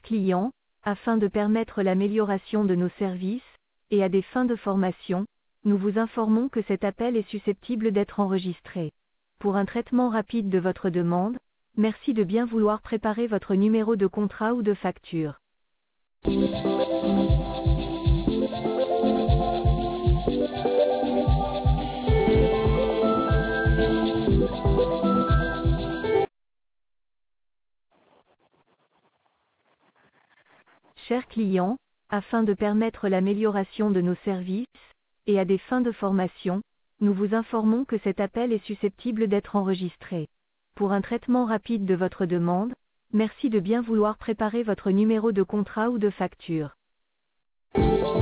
clients, afin de permettre l'amélioration de nos services, et à des fins de formation, nous vous informons que cet appel est susceptible d'être enregistré. Pour un traitement rapide de votre demande, merci de bien vouloir préparer votre numéro de contrat ou de facture. Chers clients, afin de permettre l'amélioration de nos services, et à des fins de formation, nous vous informons que cet appel est susceptible d'être enregistré. Pour un traitement rapide de votre demande, merci de bien vouloir préparer votre numéro de contrat ou de facture.